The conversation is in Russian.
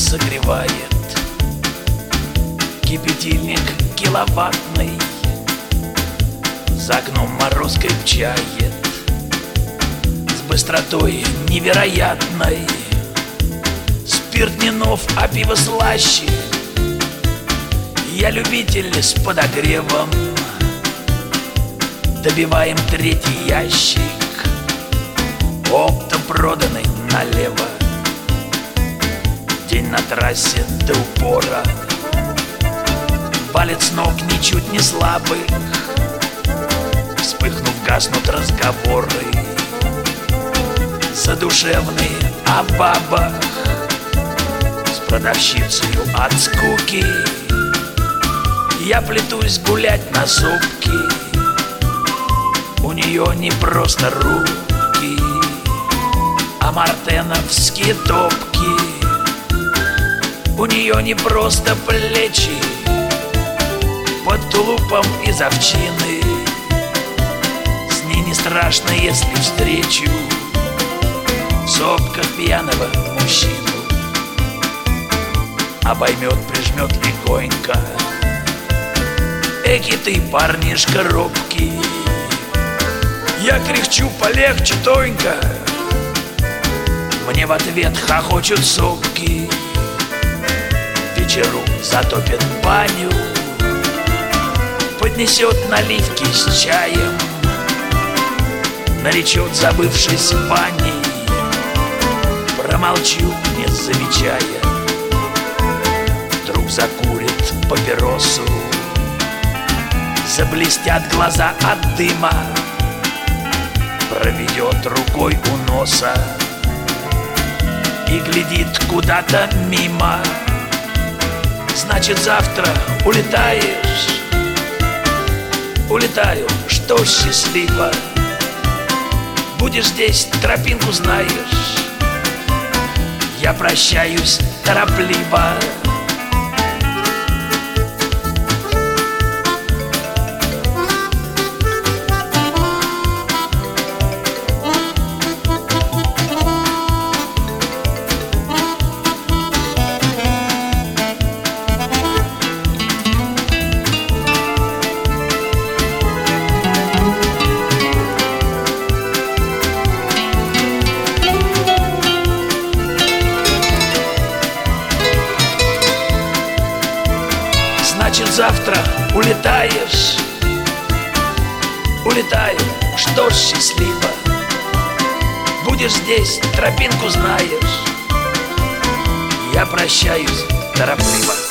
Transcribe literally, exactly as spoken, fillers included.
согревает. Кипятильник киловаттный, за окном мороз крепчает. С быстротой невероятной спирт не нов, а пиво слаще. Я любитель с подогревом, добиваем третий ящик. Оптом проданный налево, день на трассе до упора. Валит с ног ничуть не слабых, вспыхнув, гаснут разговоры задушевные о бабах. С продавщицею от скуки я плетусь гулять на сопки. У нее не просто руки, а мартеновские топки. У нее не просто плечи под тулупом из овчины. С ней не страшно, если встречу в сопках пьяного мужчину. Обоймет, прижмет легонько. Эки ты, парнишка робкий. Я кряхчу полегче, тонько. Мне в ответ хохочут сопки. Вечеру затопит баню, поднесет наливки с чаем, наречет, забывшись баней. Промолчу, не замечая. Вдруг закурит папиросу, заблестят глаза от дыма, проведет рукой у носа и глядит куда-то мимо. Значит, завтра улетаешь? Улетаю, что счастливо. Будешь здесь, тропинку знаешь. Я прощаюсь торопливо. Значит, завтра улетаешь? Улетаю, что ж, счастливо. Будешь здесь, тропинку знаешь. Я прощаюсь торопливо.